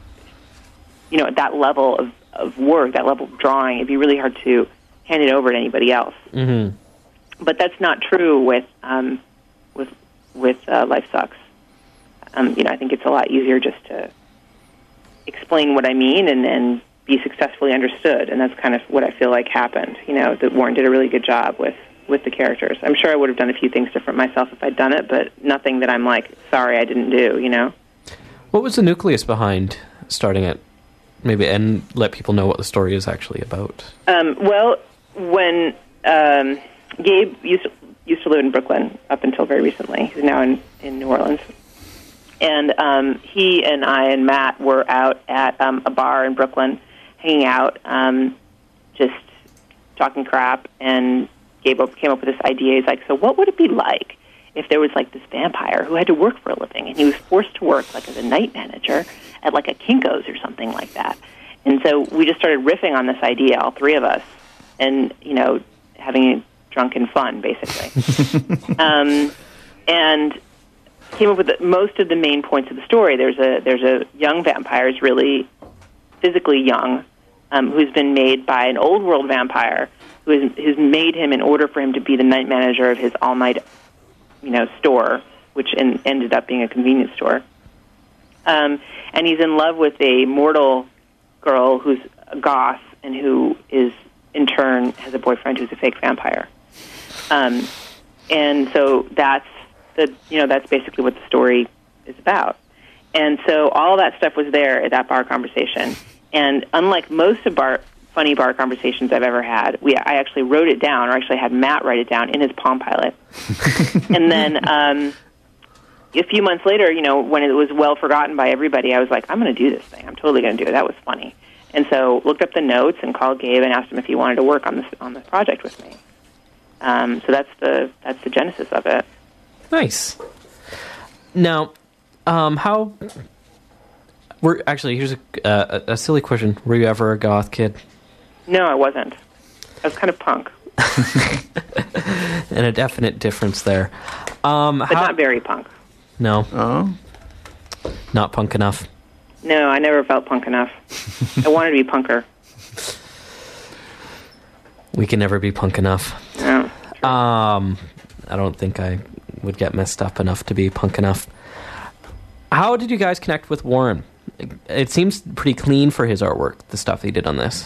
you know, at that level of, of work, that level of drawing, it'd be really hard to hand it over to anybody else. Mm-hmm. But that's not true with um, with with uh, Life Sucks. Um, you know, I think it's a lot easier just to explain what I mean and then be successfully understood, and that's kind of what I feel like happened. You know, that Warren did a really good job with, with the characters. I'm sure I would have done a few things different myself if I'd done it, but nothing that I'm like, sorry I didn't do, you know? What was the nucleus behind starting it? Maybe, and let people know what the story is actually about. Um, well, when um, Gabe used to, used to live in Brooklyn up until very recently. He's now in, in New Orleans. And um, he and I and Matt were out at um, a bar in Brooklyn, hanging out, um, just talking crap, and Gabe came up with this idea. He's like, so what would it be like if there was, like, this vampire who had to work for a living, and he was forced to work, like, as a night manager at, like, a Kinko's or something like that? And so we just started riffing on this idea, all three of us, and, you know, having drunken fun, basically. um, and came up with the, most of the main points of the story. There's a there's a young vampire, is really physically young, um, who's been made by an old world vampire who has who's made him in order for him to be the night manager of his all night, you know, store, which in, ended up being a convenience store. Um, and he's in love with a mortal girl who's a goth and who is in turn has a boyfriend who's a fake vampire. Um, and so that's the you know that's basically what the story is about. And so all that stuff was there at that bar conversation. And unlike most of bar funny bar conversations I've ever had, we I actually wrote it down, or actually had Matt write it down in his Palm Pilot. And then um, a few months later, you know, when it was well forgotten by everybody, I was like, I'm going to do this thing. I'm totally going to do it. That was funny. And so looked up the notes and called Gabe and asked him if he wanted to work on this on this project with me. Um, so that's the that's the genesis of it. Nice. Now, um, how? Were actually here's a, uh, a silly question. Were you ever a goth kid? No, I wasn't. I was kind of punk, and a definite difference there. Um, but how, not very punk. No, Oh, not punk enough. No, I never felt punk enough. I wanted to be punker. We can never be punk enough. No. Um, I don't think I would get messed up enough to be punk enough. How did you guys connect with Warren? It seems pretty clean for his artwork, the stuff he did on this.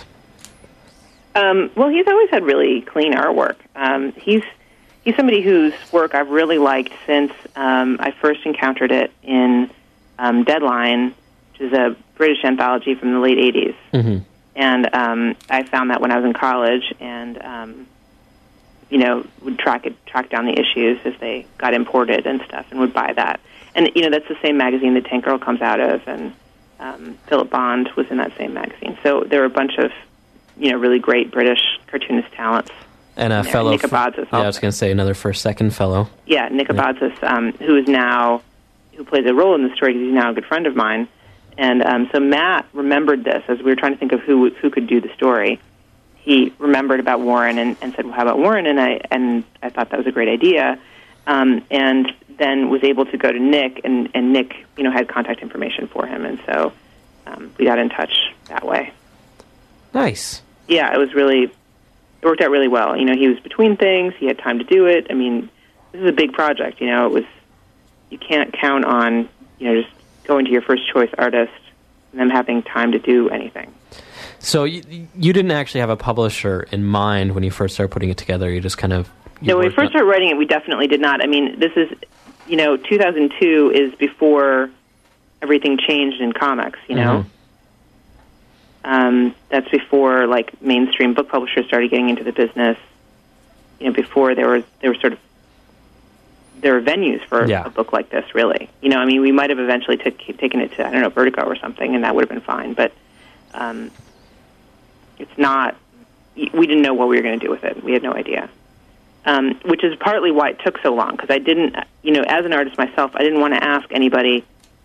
Um, well, he's always had really clean artwork. Um, he's he's somebody whose work I've really liked since um, I first encountered it in um, Deadline, which is a British anthology from the late eighties. Mm-hmm. And um, I found that when I was in college, and um, you know, would track it, track down the issues as they got imported and stuff, and would buy that. And you know, that's the same magazine that Tank Girl comes out of, and um, Philip Bond was in that same magazine. So there were a bunch of you know really great British cartoonist talents. And a there. fellow. Nick Abadzis. Yeah, I was going to say another first second fellow. Yeah, Nick Abadzis, um, who is now who plays a role in the story because he's now a good friend of mine. And um, so Matt remembered this as we were trying to think of who who could do the story. He remembered about Warren and, and said, "Well, how about Warren?" And I and I thought that was a great idea. Um, and then was able to go to Nick, and, and Nick, you know, had contact information for him, and so um, we got in touch that way. Nice. Yeah, it was really it worked out really well. You know, he was between things; he had time to do it. I mean, this is a big project. You know, it was you can't count on you know just going to your first choice artist and them having time to do anything. So you, you didn't actually have a publisher in mind when you first started putting it together. You just kind of you no. When we worked first on- started writing it, we definitely did not. I mean, this is you know, two thousand two is before everything changed in comics. You know, Mhm. um, that's before like mainstream book publishers started getting into the business. You know, before there was there were sort of there were venues for Yeah. a book like this, really. You know, I mean, we might have eventually took, taken it to, I don't know, Vertigo or something, and that would have been fine. But um, it's not, we didn't know what we were going to do with it. We had no idea. Um, which is partly why it took so long, because I didn't, you know, as an artist myself, I didn't want to ask anybody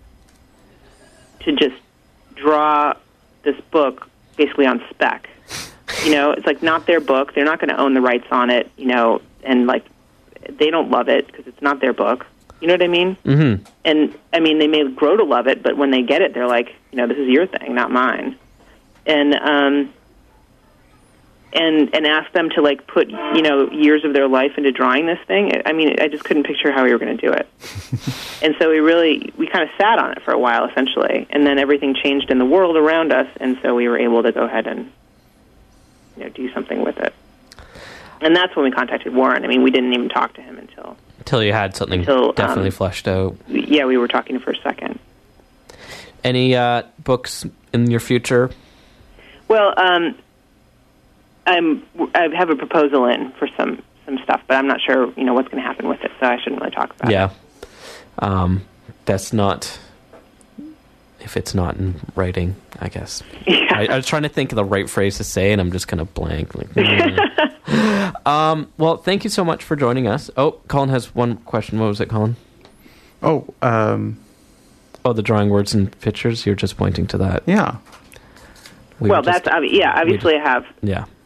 to just draw this book basically on spec. You know, it's like not their book. They're not going to own the rights on it, you know, and like, they don't love it because it's not their book. You know what I mean? Mm-hmm. And, I mean, they may grow to love it, but when they get it, they're like, you know, this is your thing, not mine. And, um, and, and ask them to, like, put, you know, years of their life into drawing this thing. I mean, I just couldn't picture how we were going to do it. And so we really, we kind of sat on it for a while, essentially. And then everything changed in the world around us, and so we were able to go ahead and, you know, do something with it. And that's when we contacted Warren. I mean, we didn't even talk to him until... Until you had something until, definitely um, fleshed out. Yeah, we were talking for a second. Any uh, books in your future? Well, um, I'm, I have a proposal in for some, some stuff, but I'm not sure, you know, what's going to happen with it, so I shouldn't really talk about Yeah. it. Um, that's not... If it's not in writing, I guess. Yeah. I, I was trying to think of the right phrase to say, and I'm just kind of blank. Like, mm. um, well, thank you so much for joining us. Oh, Colin has one question. What was it, Colin? Oh, um, Oh, the drawing words and pictures. You're just pointing to that. yeah. We well, were just- that's... obvi- Yeah, obviously I have... Yeah.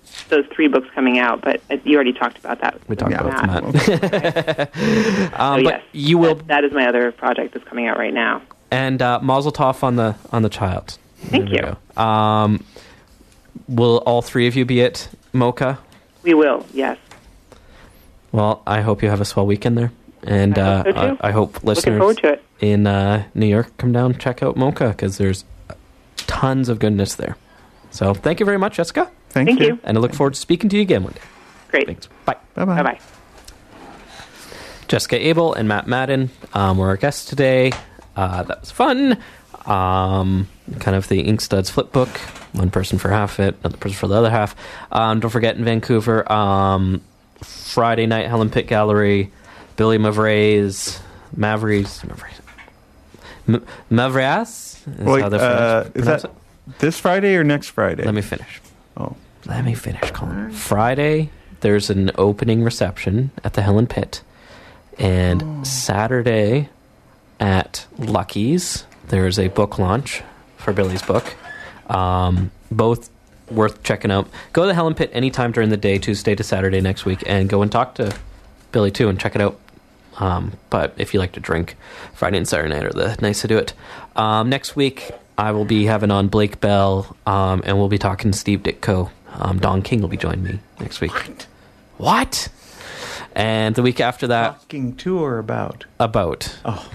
those three books coming out, but uh, you already talked about that. We talked Yeah. about that. um, so but yes, you will, that, that is my other project that's coming out right now. and uh, Mazel Tov on the on the child. Thank There we you. go. Um, will all three of you be at MoCA? We will, yes. Well, I hope you have a swell weekend there, and I uh, hope so, too. I, I hope Looking listeners forward to it. in uh, New York come down and check out MoCA because there's tons of goodness there. So thank you very much, Jessica, Thank, Thank you. you. and I look forward to speaking to you again one day. Great. Thanks. Bye. Bye-bye. Bye-bye. Jessica Abel and Matt Madden um, were our guests today. Uh, that was fun. Um, kind of the Inkstuds flip book. One person for half it, another person for the other half. Um, don't forget, in Vancouver, um, Friday night, Helen Pitt Gallery, Billy Mavrays, Mavrays, Mavrays, M- Mavras? Is Wait, how they're uh, pronounced- is pronounce that this Friday or next Friday? it? Let me finish. Oh, Let me finish, Colin. Friday, there's an opening reception at the Helen Pitt. And Oh. Saturday at Lucky's, there's a book launch for Billy's book. Um, both worth checking out. Go to the Helen Pitt anytime during the day, Tuesday to Saturday next week, and go and talk to Billy too and check it out. Um, but if you like to drink, Friday and Saturday night are the nights to do it. Um, next week, I will be having on Blake Bell, um, and we'll be talking to Steve Ditko. Um, Don King will be joining me next week. What? What? And the week after that, talking to or about? about. Oh,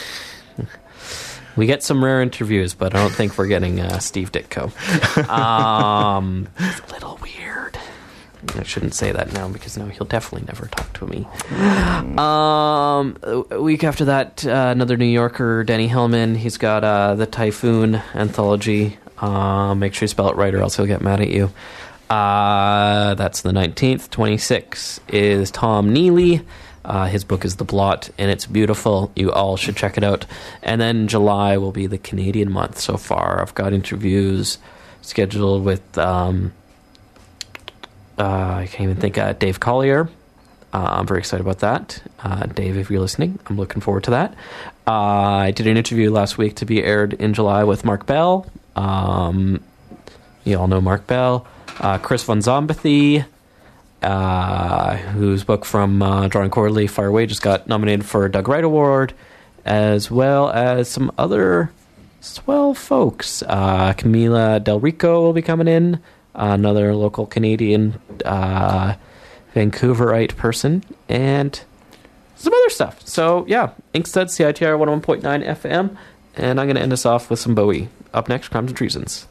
We get some rare interviews, but I don't think we're getting uh, Steve Ditko. Um, it's a little weird. I shouldn't say that now because now he'll definitely never talk to me. Um, a week after that, uh, another New Yorker, Danny Hellman. He's got uh, the Typhoon anthology. Uh, make sure you spell it right or else he'll get mad at you. Uh, that's the nineteenth. twenty-sixth is Tom Neely. Uh, his book is The Blot, and it's beautiful. You all should check it out. And then July will be the Canadian month so far. I've got interviews scheduled with, um, uh, I can't even think, uh, Dave Collier. Uh, I'm very excited about that. Uh, Dave, if you're listening, I'm looking forward to that. Uh, I did an interview last week to be aired in July with Mark Bell. Um, you all know Mark Bell. Uh, Chris Von Zombathy, uh, whose book from uh, Drawing Quarterly, Fire Away, just got nominated for a Doug Wright Award, as well as some other swell folks. Uh, Camila Del Rico will be coming in, uh, another local Canadian uh, Vancouverite person, and some other stuff. So, yeah, Inkstuds, C I T R one oh one point nine F M, and I'm going to end us off with some Bowie. Up next, Crimes and Treasons.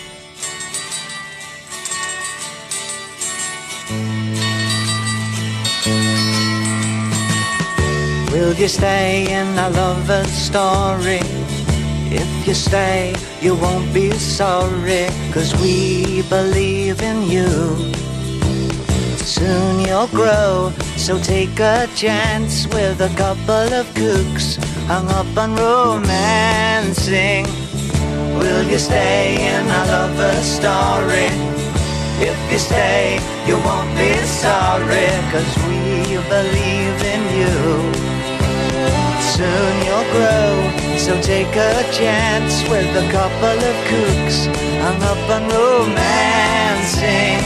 Will you stay in a lover's story? If you stay, you won't be sorry, 'cause we believe in you. Soon you'll grow, so take a chance with a couple of kooks hung up on romancing. Will you stay in a lover's story? If you stay, you won't be sorry, 'cause we believe in you. Soon you'll grow, so take a chance with a couple of kooks hung up on romancing.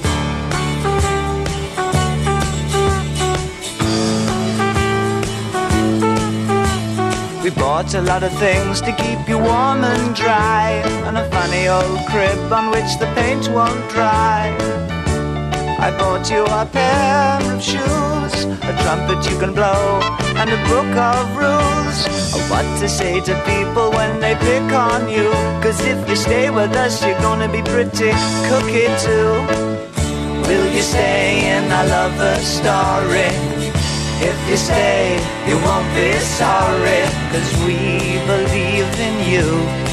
We bought a lot of things to keep you warm and dry, and a funny old crib on which the paint won't dry. I bought you a pair of shoes, a trumpet you can blow, and a book of rules of what to say to people when they pick on you. 'Cause if you stay with us, you're gonna be pretty cookie too. Will you stay in a lover's story? If you stay, you won't be sorry, 'cause we believe in you.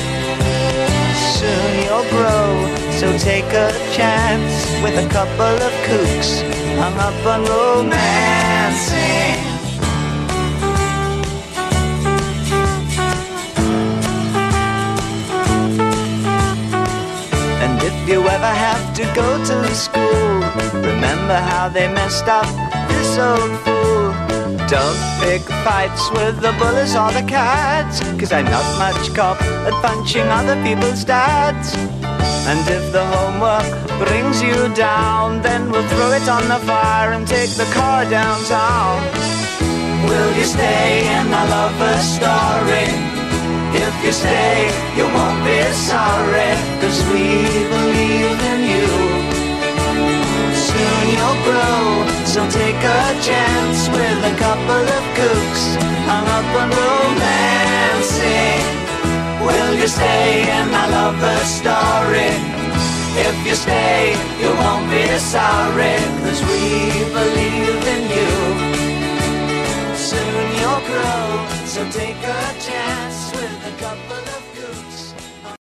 Soon you'll grow, so take a chance with a couple of kooks hung up on romancing. And if you ever have to go to school, remember how they messed up this old fool. Don't pick fights with the bullies or the cats, 'cause I'm not much cop at punching other people's dads. And if the homework brings you down, then we'll throw it on the fire and take the car downtown. Will you stay in our lover's story? If you stay, you won't be sorry, 'cause we believe in you. Soon you'll grow, so take a chance with a couple of kooks hung up on romancing. Will you stay in our lover's story? If you stay, you won't be sorry, 'cause we believe in you. Soon you'll grow, so take a